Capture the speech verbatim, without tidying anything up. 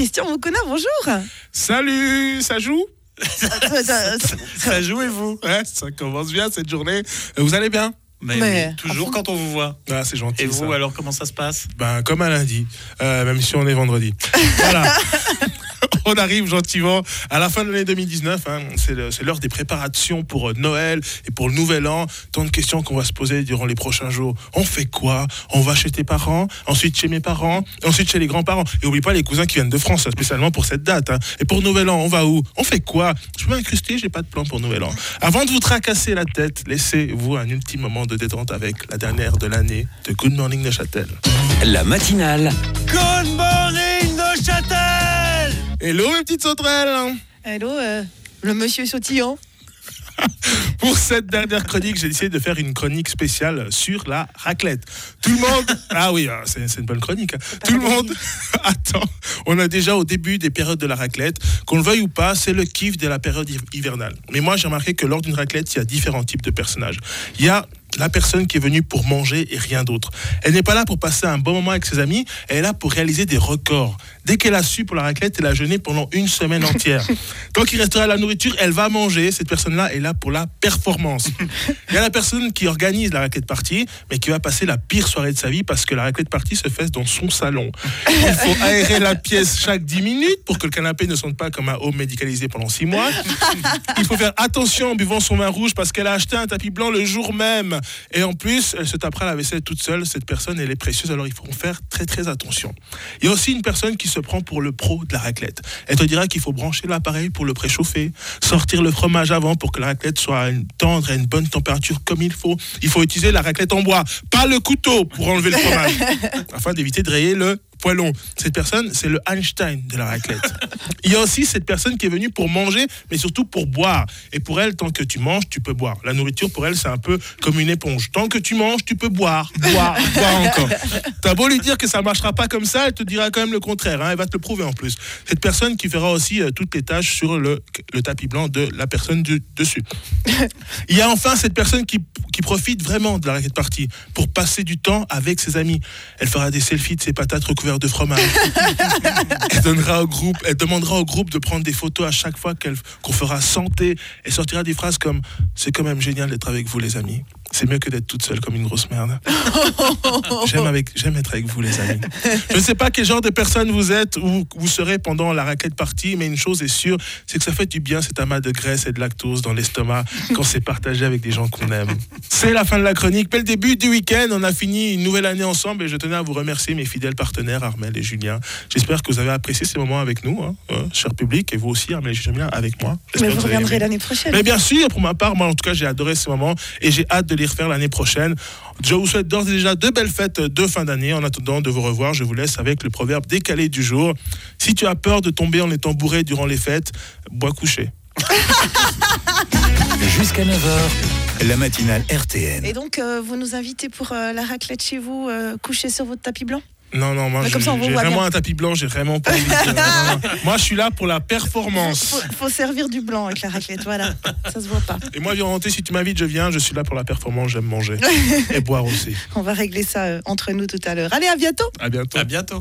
Christian Moukona, bonjour. Salut, ça joue? Ça joue et vous? Ouais, ça commence bien cette journée. Vous allez bien? Mais, Mais, oui, toujours quand on vous voit. Ah, c'est gentil. Et vous, ça. alors, comment ça se passe? Ben, comme un lundi, euh, même si on est vendredi. Voilà. On arrive gentiment à la fin de l'année deux mille dix-neuf. Hein. C'est, le, c'est l'heure des préparations pour euh, Noël et pour le Nouvel An. Tant de questions qu'on va se poser durant les prochains jours. On fait quoi? On va chez tes parents, ensuite chez mes parents, ensuite chez les grands-parents. Et oublie pas les cousins qui viennent de France, spécialement pour cette date. Hein. Et pour Nouvel An, on va où? On fait quoi? Je peux m'incruster, j'ai pas de plan pour Nouvel An. Avant de vous tracasser la tête, laissez-vous un ultime moment de détente avec la dernière de l'année de Good Morning Neuchâtel. La matinale. Good morning, Neuchâtel! Hello mes petites sauterelles. Hello, euh, le monsieur sautillant. Pour cette dernière chronique, j'ai décidé de faire une chronique spéciale sur la raclette. Tout le monde... Ah oui, c'est, c'est une bonne chronique. Hein. Tout le monde... Attends, on est déjà au début des périodes de la raclette. Qu'on le veuille ou pas, c'est le kiff de la période hivernale. Mais moi, j'ai remarqué que lors d'une raclette, il y a différents types de personnages. Il y a la personne qui est venue pour manger et rien d'autre. Elle n'est pas là pour passer un bon moment avec ses amis, elle est là pour réaliser des records. Dès qu'elle a su pour la raclette, elle a jeûné pendant une semaine entière. Tant qu'il restera la nourriture, elle va manger. Cette personne-là est là pour la performance. Il y a la personne qui organise la raclette party, mais qui va passer la pire soirée de sa vie parce que la raclette party se fait dans son salon. Il faut aérer la pièce chaque dix minutes pour que le canapé ne sente pas comme un home médicalisé pendant six mois. Il faut faire attention en buvant son vin rouge parce qu'elle a acheté un tapis blanc le jour même. Et en plus, elle se tapera la vaisselle toute seule. Cette personne, elle est précieuse, alors il faut faire très très attention. Il y a aussi une personne qui se prend pour le pro de la raclette. Elle te dira qu'il faut brancher l'appareil pour le préchauffer, sortir le fromage avant pour que la raclette soit tendre à une bonne température comme il faut. Il faut utiliser la raclette en bois, pas le couteau pour enlever le fromage, afin d'éviter de rayer le poêlon. Cette personne, c'est le Einstein de la raclette. Il y a aussi cette personne qui est venue pour manger, mais surtout pour boire. Et pour elle, tant que tu manges, tu peux boire. La nourriture, pour elle, c'est un peu comme une éponge. Tant que tu manges, tu peux boire, boire, boire encore. T'as beau lui dire que ça ne marchera pas comme ça, elle te dira quand même le contraire. Hein. Elle va te le prouver en plus. Cette personne qui fera aussi euh, toutes les tâches sur le, le tapis blanc de la personne du, dessus. Il y a enfin cette personne qui, qui profite vraiment de la raclette party pour passer du temps avec ses amis. Elle fera des selfies de ses patates recouvertes de fromage. Elle donnera au groupe, elle demandera au groupe de prendre des photos à chaque fois qu'elle, qu'on fera santé. Elle sortira des phrases comme « C'est quand même génial d'être avec vous les amis. C'est mieux que d'être toute seule comme une grosse merde. J'aime, avec, j'aime être avec vous les amis. » Je ne sais pas quel genre de personne vous êtes ou vous serez pendant la raclette party, mais une chose est sûre, c'est que ça fait du bien cet amas de graisse et de lactose dans l'estomac quand c'est partagé avec des gens qu'on aime. C'est la fin de la chronique. Dès le début du week-end, on a fini une nouvelle année ensemble et je tenais à vous remercier mes fidèles partenaires Armel et Julien. J'espère que vous avez apprécié ces moments avec nous, hein, hein, cher public, et vous aussi Armel et Julien avec moi. J'espère Mais vous que vous reviendrez avez aimé. l'année prochaine. Mais bien sûr, pour ma part, moi en tout cas j'ai adoré ces moments et j'ai hâte de les refaire l'année prochaine. Je vous souhaite d'ores et déjà de belles fêtes de fin d'année. En attendant de vous revoir, je vous laisse avec le proverbe décalé du jour. Si tu as peur de tomber en étant bourré durant les fêtes, bois couché. Jusqu'à neuf heures, la matinale R T N. Et donc, euh, vous nous invitez pour euh, la raclette chez vous, euh, coucher sur votre tapis blanc? Non, non, moi Mais j'ai, comme ça, on vous j'ai voit vraiment bien. un tapis blanc, j'ai vraiment pas envie de... non, non, non. Moi je suis là pour la performance. Faut, faut servir du blanc avec la raclette, voilà. Ça se voit pas. Et moi, Violenté, si tu m'invites, je viens. Je suis là pour la performance, j'aime manger. Et boire aussi. On va régler ça euh, entre nous tout à l'heure. Allez, à bientôt. À bientôt. À bientôt.